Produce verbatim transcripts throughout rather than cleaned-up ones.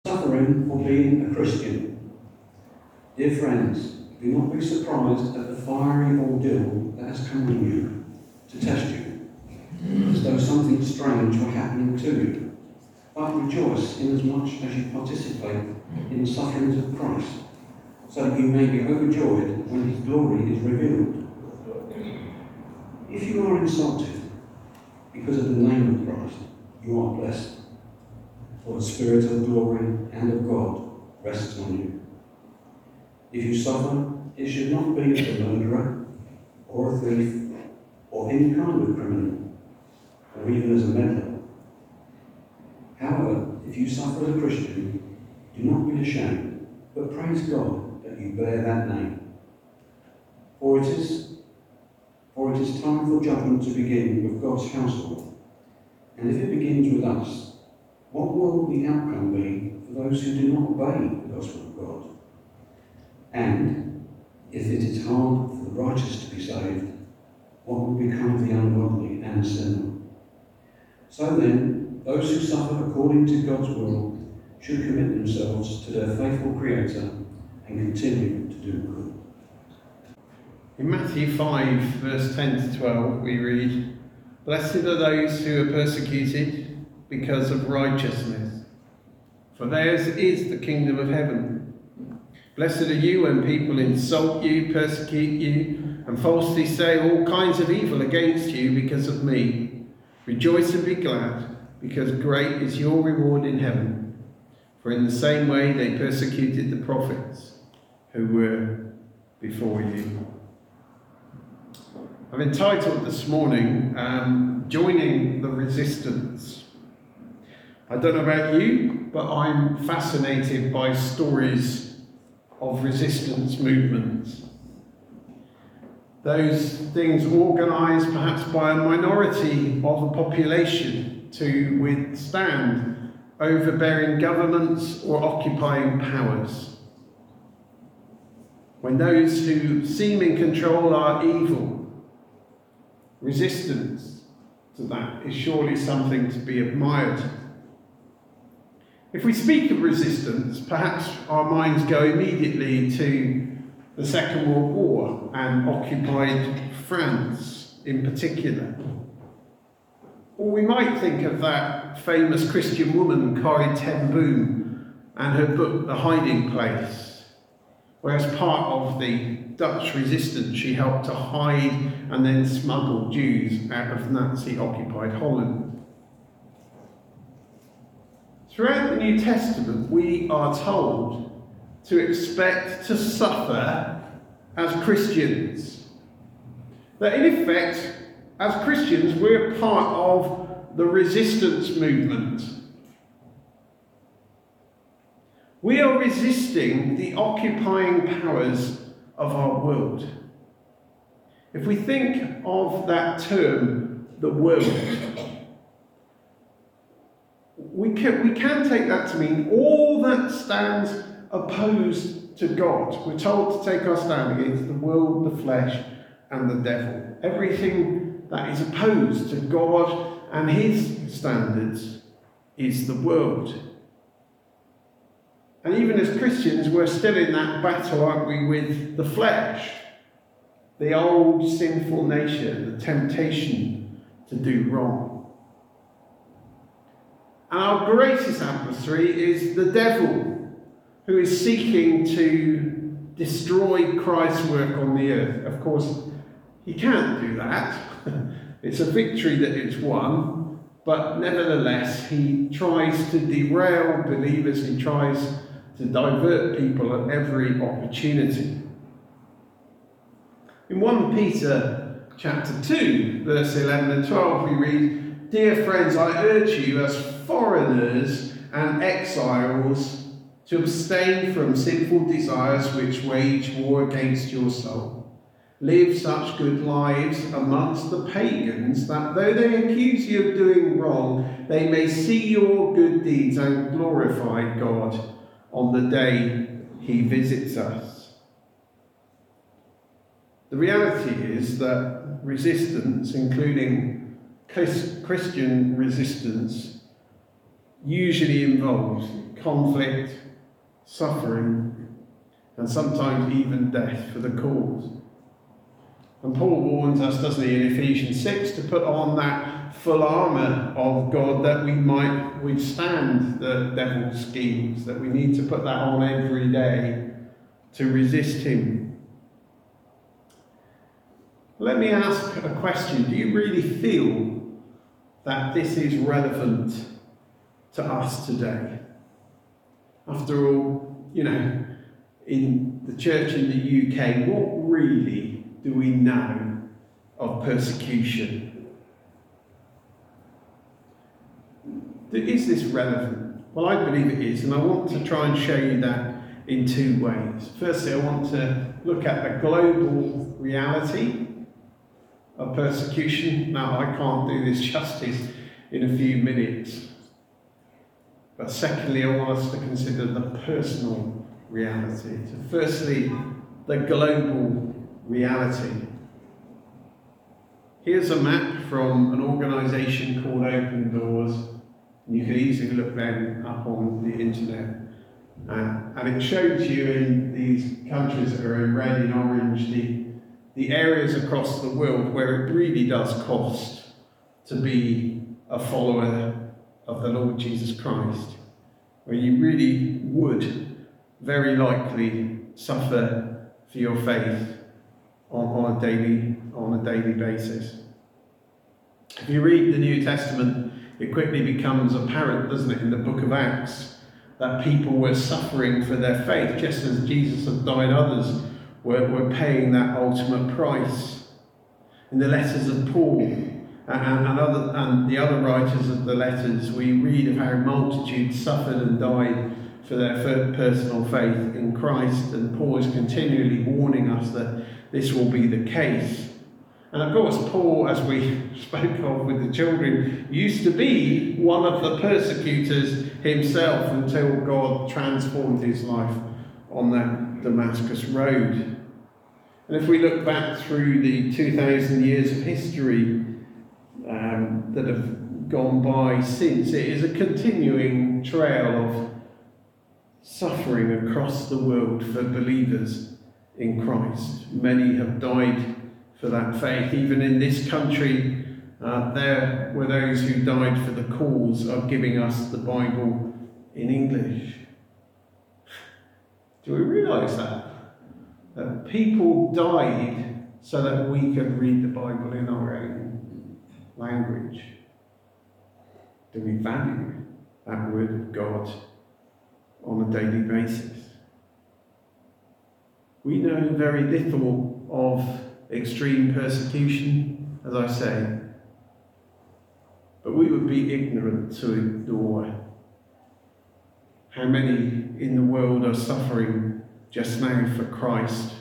Suffering for being a Christian. Dear friends, do not be surprised at the fiery ordeal that has come on you to test you, as though something strange were happening to you. But rejoice inasmuch as you participate in the sufferings of Christ, so that you may be overjoyed when his glory is revealed. If you are insulted because of the name of Christ, you are blessed, for the Spirit of glory and of God rests on you. If you suffer, it should not be as a murderer, or a thief, or any kind of criminal, or even as a meddler. However, if you suffer as a Christian, do not be ashamed, but praise God that you bear that name. For it is, for it is time for judgment to begin with God's household. And if it begins with us, what will the outcome be for those who do not obey the gospel of God? And if it is hard for the righteous to be saved, what will become of the ungodly and sinner? So then, those who suffer according to God's will should commit themselves to their faithful Creator and continue to do good. In Matthew five, verse ten to twelve, we read, "Blessed are those who are persecuted because of righteousness, for theirs is the kingdom of heaven. Blessed are you when people insult you, persecute you, and falsely say all kinds of evil against you because of me. Rejoice and be glad, because great is your reward in heaven. For in the same way they persecuted the prophets who were before you." I've entitled this morning, um, Joining the Resistance. I don't know about you, but I'm fascinated by stories of resistance movements. Those things organised perhaps by a minority of a population to withstand overbearing governments or occupying powers. When those who seem in control are evil, resistance to that is surely something to be admired. If we speak of resistance, perhaps our minds go immediately to the Second World War and occupied France in particular. Or we might think of that famous Christian woman, Corrie ten Boom, and her book, The Hiding Place, where as part of the Dutch resistance she helped to hide and then smuggle Jews out of Nazi-occupied Holland. Throughout the New Testament, we are told to expect to suffer as Christians. That in effect, as Christians, we're part of the resistance movement. We are resisting the occupying powers of our world. If we think of that term, the world, we can, we can take that to mean all that stands opposed to God. We're told to take our stand against the world, the flesh, and the devil. Everything that is opposed to God and his standards is the world. And even as Christians, we're still in that battle, aren't we, with the flesh, the old sinful nature, the temptation to do wrong. And our greatest adversary is the devil, who is seeking to destroy Christ's work on the earth. Of course, he can't do that. It's a victory that it's won, but nevertheless, he tries to derail believers, he tries to divert people at every opportunity. In First Peter chapter two, verse eleven and twelve, we read, "Dear friends, I urge you as foreigners and exiles to abstain from sinful desires which wage war against your soul. Live such good lives amongst the pagans that though they accuse you of doing wrong, they may see your good deeds and glorify God on the day he visits us." The reality is that resistance, including Christian resistance, usually involves conflict, suffering, and sometimes even death for the cause. And Paul warns us, doesn't he, in Ephesians six, to put on that full armour of God that we might withstand the devil's schemes, that we need to put that on every day to resist him. Let me ask a question. Do you really feel that this is relevant to us today? After all, you know, in the church in the U K, what really do we know of persecution? Is this relevant? Well, I believe it is, and I want to try and show you that in two ways. Firstly, I want to look at the global reality of persecution. Now, I can't do this justice in a few minutes. But secondly, I want us to consider the personal reality. So firstly, the global reality. Here's a map from an organisation called Open Doors. You can easily look them up on the internet. Uh, and it shows you in these countries that are in red and orange the, the areas across the world where it really does cost to be a follower of the Lord Jesus Christ, where you really would very likely suffer for your faith on, on a daily on a daily basis. If you read the New Testament, it quickly becomes apparent, doesn't it, in the book of Acts, that people were suffering for their faith, just as Jesus had died, others were, were paying that ultimate price. In the letters of Paul and, and, other, and the other writers of the letters, we read of how multitudes suffered and died for their personal faith in Christ, and Paul is continually warning us that this will be the case. And of course, Paul, as we spoke of with the children, used to be one of the persecutors himself until God transformed his life on that Damascus road. And if we look back through the two thousand years of history um, that have gone by since, it is a continuing trail of suffering across the world for believers in Christ. Many have died for that faith. Even in this country, uh, there were those who died for the cause of giving us the Bible in English. Do we realise that? That people died so that we could read the Bible in our own language. Do we value that word of God on a daily basis? We know very little of extreme persecution, as I say, but we would be ignorant to ignore how many in the world are suffering just now for Christ,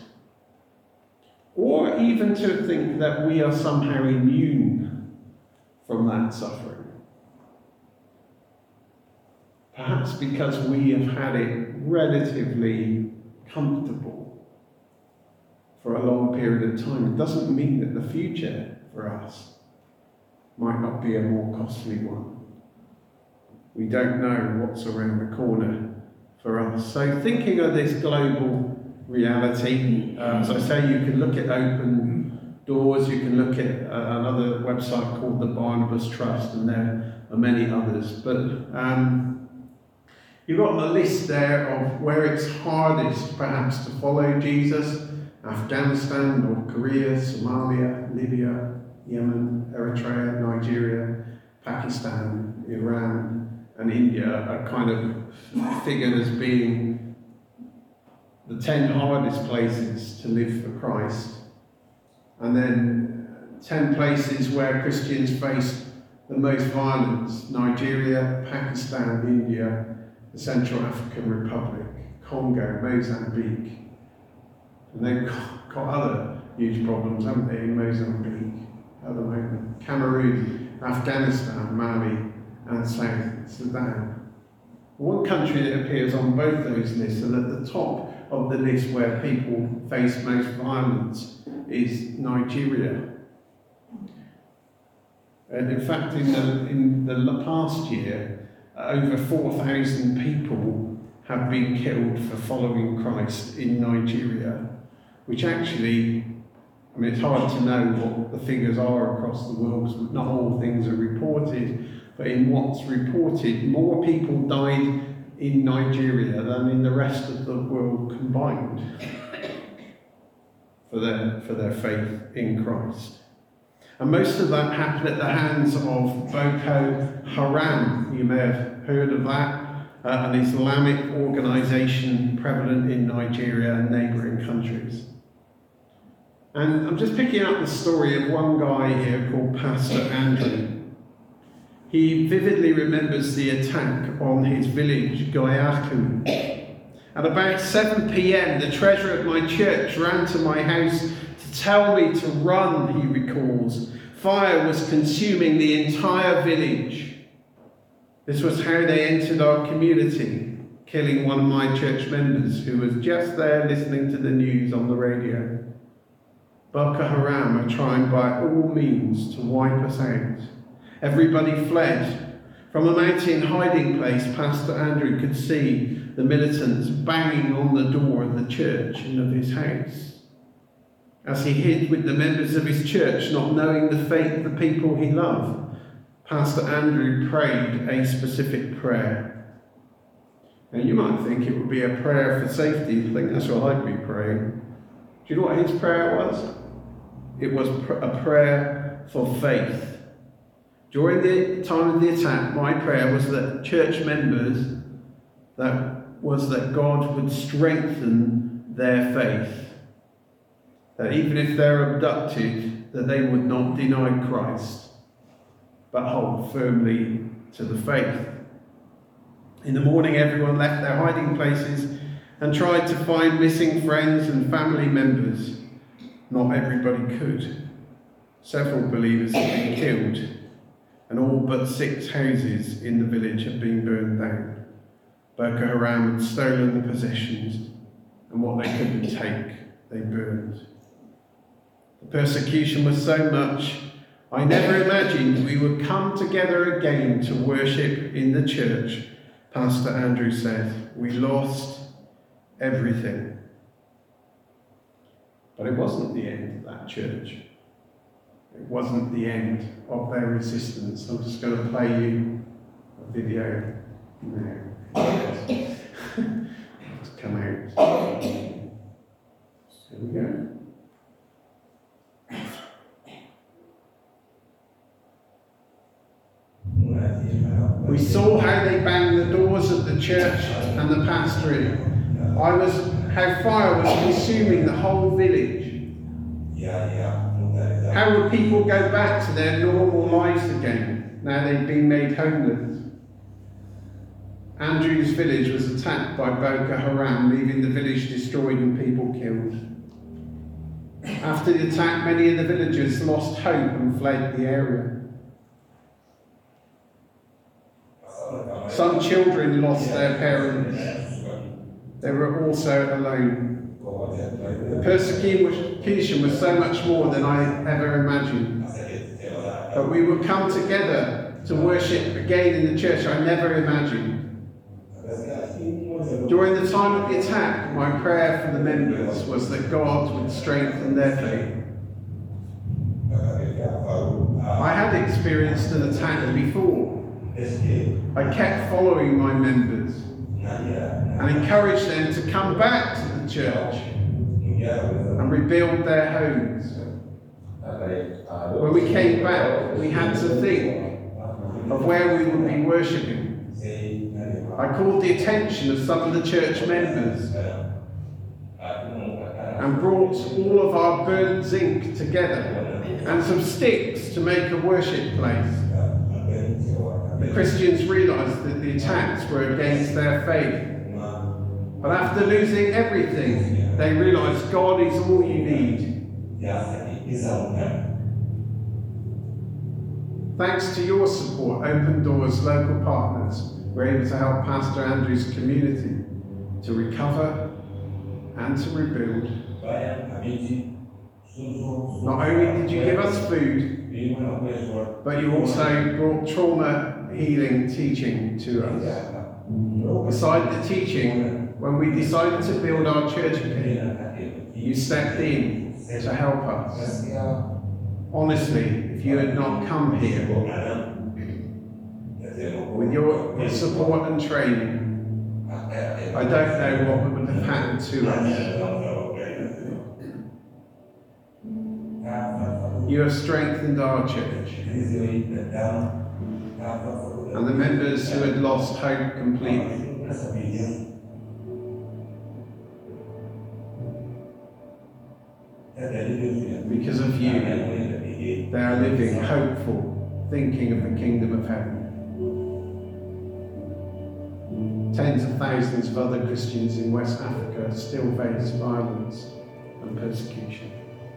or even to think that we are somehow immune from that suffering. Perhaps because we have had it relatively comfortable for a long period of time. It doesn't mean that the future for us might not be a more costly one. We don't know what's around the corner for us. So thinking of this global reality, uh, as I say, you can look at Open Doors, you can look at uh, another website called the Barnabas Trust, and there are many others. But um, you've got a list there of where it's hardest perhaps to follow Jesus: Afghanistan, North Korea, Somalia, Libya, Yemen, Eritrea, Nigeria, Pakistan, Iran, and India are kind of figured as being the ten hardest places to live for Christ. And then ten places where Christians face the most violence: Nigeria, Pakistan, India, the Central African Republic, Congo, Mozambique. And they've got, got other huge problems, haven't they, in Mozambique at the moment. Cameroon, Afghanistan, Mali, and South Sudan. One country that appears on both those lists, and at the top of the list where people face most violence, is Nigeria. And in fact, in the, in the past year, over four thousand people have been killed for following Christ in Nigeria, which actually, I mean, it's hard to know what the figures are across the world because not all things are reported, but in what's reported, more people died in Nigeria than in the rest of the world combined for their, for their faith in Christ. And most of that happened at the hands of Boko Haram. You may have heard of that, uh, an Islamic organisation prevalent in Nigeria and neighbouring countries. And I'm just picking up the story of one guy here called Pastor Andrew. He vividly remembers the attack on his village, Goyaku. At about seven p m, the treasurer of my church ran to my house to tell me to run, he recalls. Fire was consuming the entire village. This was how they entered our community, killing one of my church members who was just there listening to the news on the radio. Boko Haram are trying by all means to wipe us out. Everybody fled. From a mountain hiding place, Pastor Andrew could see the militants banging on the door of the church and of his house. As he hid with the members of his church, not knowing the fate of the people he loved, Pastor Andrew prayed a specific prayer. Now you might think it would be a prayer for safety. I think that's what I'd be praying. Do you know what his prayer was? It was a prayer for faith. During the time of the attack, my prayer was that church members, that was that God would strengthen their faith. That even if they're abducted, that they would not deny Christ, but hold firmly to the faith. In the morning, everyone left their hiding places and tried to find missing friends and family members. Not everybody could. Several believers had been killed, and all but six houses in the village had been burned down. Boko Haram had stolen the possessions, and what they couldn't take, they burned. The persecution was so much, I never imagined we would come together again to worship in the church. Pastor Andrew said, we lost everything. But it wasn't the end of that church. It wasn't the end of their resistance. I'm just going to play you a video now. It's come out. Here we go. We saw how they banged the doors of the church and the pastorate. I was how fire was consuming the whole village. How would people go back to their normal lives again now they'd been made homeless? Andrew's village was attacked by Boko Haram, leaving the village destroyed and people killed. After the attack, many of the villagers lost hope and fled the area. Some children lost their parents. They were also alone. The persecution was so much more than I ever imagined. But we would come together to worship again in the church I never imagined. During the time of the attack, my prayer for the members was that God would strengthen their faith. I had experienced an attack before. I kept following my members and encouraged them to come back to the church and rebuild their homes. When we came back, we had to think of where we would be worshipping. I called the attention of some of the church members and brought all of our burnt zinc together and some sticks to make a worship place. The Christians realised that the attacks were against their faith. But after losing everything, they realised God is all you need. Thanks to your support, Open Doors local partners were able to help Pastor Andrew's community to recover and to rebuild. Not only did you give us food, but you also brought trauma healing teaching to us. Beside the teaching, when we decided to build our church again, you stepped in to help us. Honestly, if you had not come here with your support and training, I don't know what would have happened to us. You have strengthened our church. And the members who had lost hope completely. Because of you, they are living hopeful, thinking of the kingdom of heaven. Tens of thousands of other Christians in West Africa still face violence and persecution.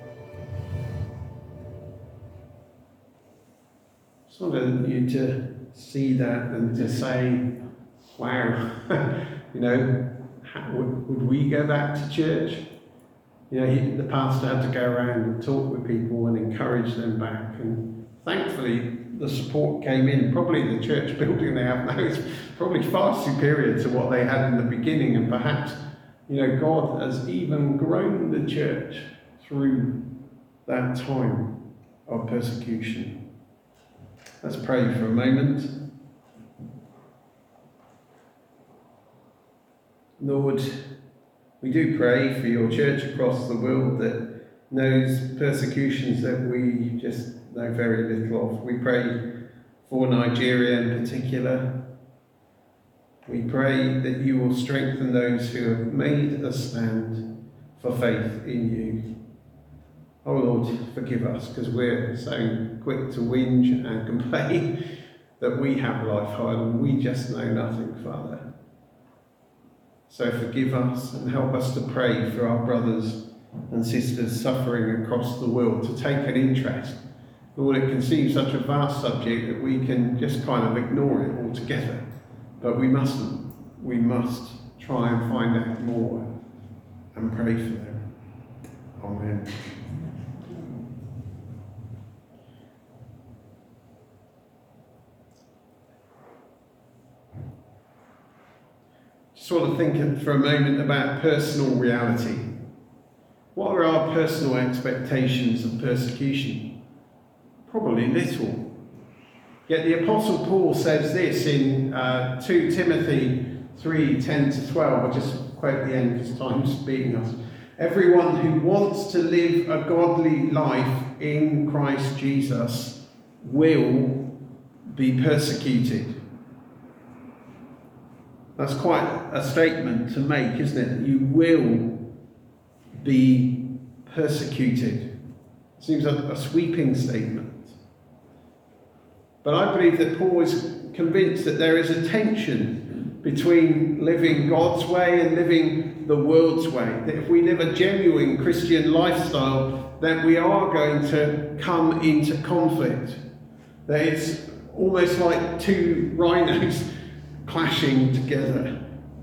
I just wanted you to see that and to say, wow, you know, how, would, would we go back to church? You know, he, the pastor had to go around and talk with people and encourage them back. And thankfully, the support came in. Probably the church building they have now is probably far superior to what they had in the beginning. And perhaps, you know, God has even grown the church through that time of persecution. Let's pray for a moment. Lord, we do pray for your church across the world that knows persecutions that we just know very little of. We pray for Nigeria in particular. We pray that you will strengthen those who have made a stand for faith in you. Oh Lord, forgive us, because we're so quick to whinge and complain that we have life hard and we just know nothing, Father. So forgive us and help us to pray for our brothers and sisters suffering across the world, to take an interest. Lord, it can seem such a vast subject that we can just kind of ignore it altogether. But we mustn't. We must try and find out more and pray for them. Amen. Just want to think for a moment about personal reality. What are our personal expectations of persecution? Probably little. Yet the Apostle Paul says this in uh, Second Timothy three, ten to twelve. I'll just quote the end because time's beating us. Everyone who wants to live a godly life in Christ Jesus will be persecuted. That's quite a statement to make, isn't it? You will be persecuted. Seems a, a sweeping statement. But I believe that Paul is convinced that there is a tension between living God's way and living the world's way. That if we live a genuine Christian lifestyle, then we are going to come into conflict. That it's almost like two rhinos clashing together.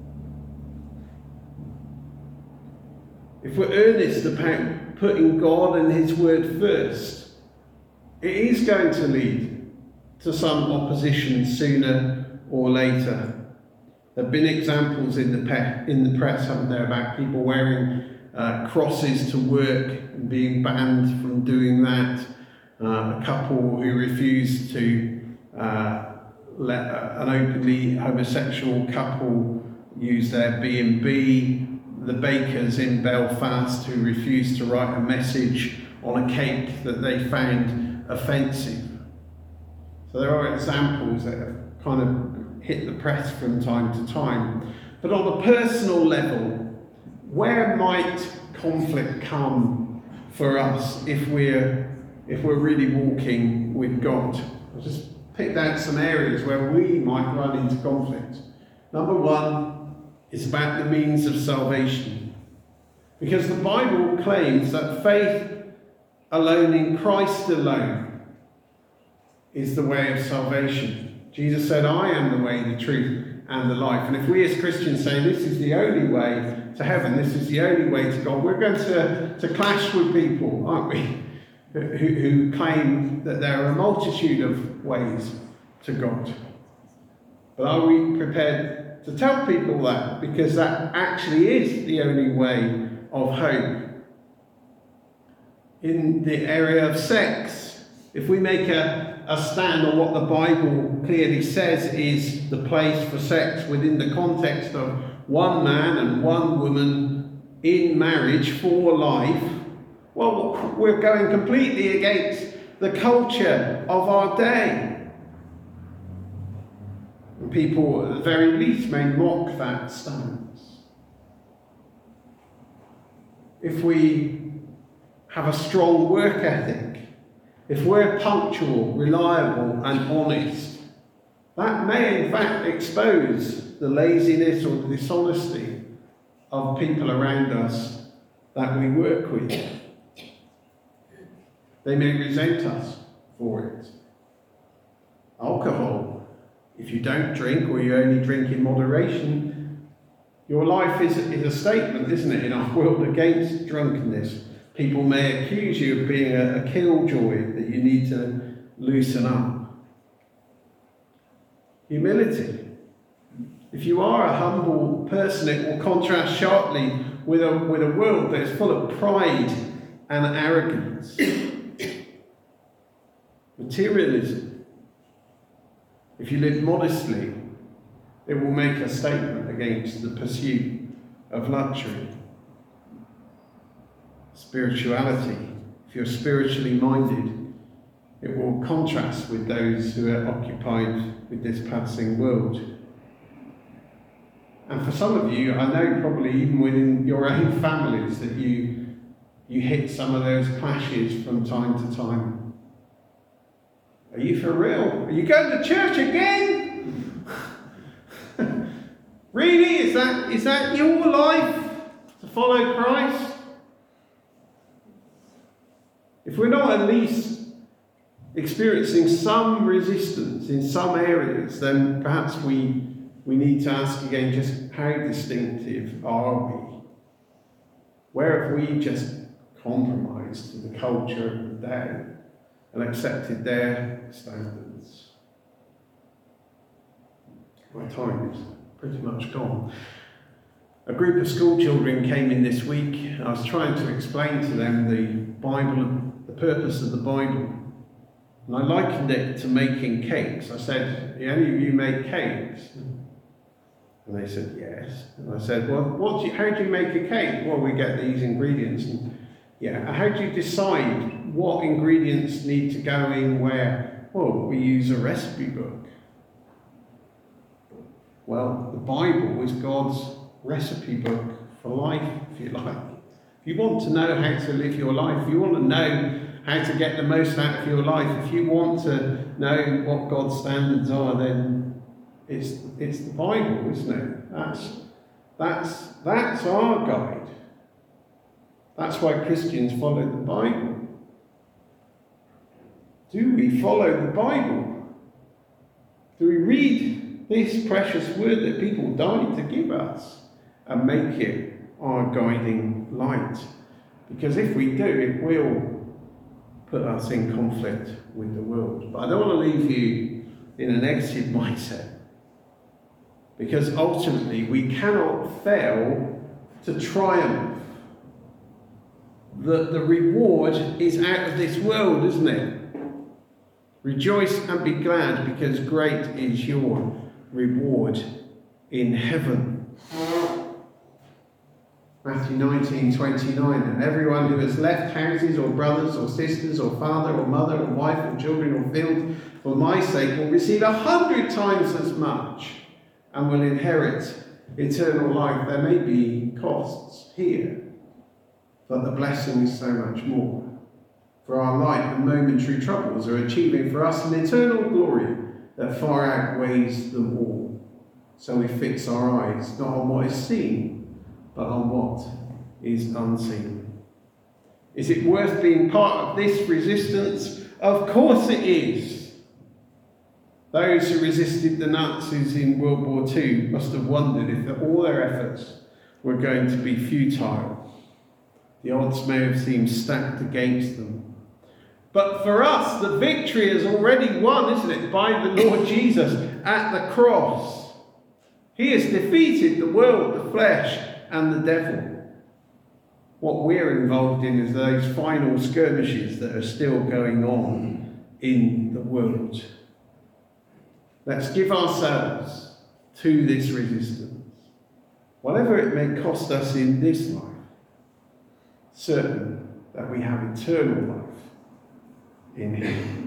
If we're earnest about putting God and his word first, it is going to lead to some opposition sooner or later. There have been examples in the, pe- in the press, haven't there, about people wearing uh, crosses to work and being banned from doing that. Uh, a couple who refused to uh, let an openly homosexual couple use their B and B. The bakers in Belfast who refused to write a message on a cake that they found offensive. So there are examples that have kind of hit the press from time to time. But on a personal level, where might conflict come for us if we're if we're really walking with God? I'll just pick out some areas where we might run into conflict. Number one is about the means of salvation. Because the Bible claims that faith alone in Christ alone is the way of salvation. Jesus said, I am the way, the truth, and the life. And if we as Christians say this is the only way to heaven, this is the only way to God, we're going to, to clash with people, aren't we? Who, who claim that there are a multitude of ways to God. But are we prepared to tell people that? Because that actually is the only way of hope. In the area of sex, if we make a, a stand on what the Bible clearly says is the place for sex within the context of one man and one woman in marriage for life, well, we're going completely against the culture of our day. And people, at the very least, may mock that stance. If we have a strong work ethic, if we're punctual, reliable, and honest, that may in fact expose the laziness or the dishonesty of people around us that we work with. They may resent us for it. Alcohol, if you don't drink or you only drink in moderation, your life is, is a statement, isn't it, in our world against drunkenness. People may accuse you of being a, a killjoy that you need to loosen up. Humility. If you are a humble person, it will contrast sharply with a, with a world that is full of pride and arrogance. Materialism. If you live modestly, it will make a statement against the pursuit of luxury. Spirituality. If you're spiritually minded, it will contrast with those who are occupied with this passing world. And for some of you, I know probably even within your own families that you, you hit some of those clashes from time to time. Are you for real? Are you going to church again? Really? Is that, is that your life to follow Christ? If we're not at least experiencing some resistance in some areas, then perhaps we, we need to ask again, just how distinctive are we? Where have we just compromised to the culture of the day and accepted their standards? My time is pretty much gone. A group of school children came in this week. I was trying to explain to them the Bible and the purpose of the Bible. And I likened it to making cakes. I said, do any of you make cakes? And they said, yes. And I said, well, what do you, how do you make a cake? Well, we get these ingredients. And, yeah, how do you decide what ingredients need to go in where? Well, we use a recipe book. Well, the Bible is God's recipe book for life, if you like. If you want to know how to live your life, if you want to know how to get the most out of your life, if you want to know what God's standards are, then it's it's the Bible, isn't it? That's that's that's our guide. That's why Christians follow the Bible. Do we follow the Bible? Do we read this precious word that people died to give us and make it our guiding light? Because if we do, it will put us in conflict with the world. But I don't want to leave you in a negative mindset, because ultimately we cannot fail to triumph. The, the reward is out of this world, isn't it? Rejoice and be glad, because great is your reward in heaven. Matthew nineteen twenty-nine, and everyone who has left houses or brothers or sisters or father or mother or wife or children or fields for my sake will receive a hundred times as much and will inherit eternal life. There may be costs here, but the blessing is so much more. For our light and momentary troubles are achieving for us an eternal glory that far outweighs them all. So we fix our eyes not on what is seen, but on what is unseen. Is it worth being part of this resistance? Of course it is. Those who resisted the Nazis in World War Two must have wondered if all their efforts were going to be futile. The odds may have seemed stacked against them. But for us, the victory is already won, isn't it, by the Lord Jesus at the cross. He has defeated the world, the flesh, and the devil. What we're involved in is those final skirmishes that are still going on in the world. Let's give ourselves to this resistance, whatever it may cost us in this life, certain that we have eternal life in Him.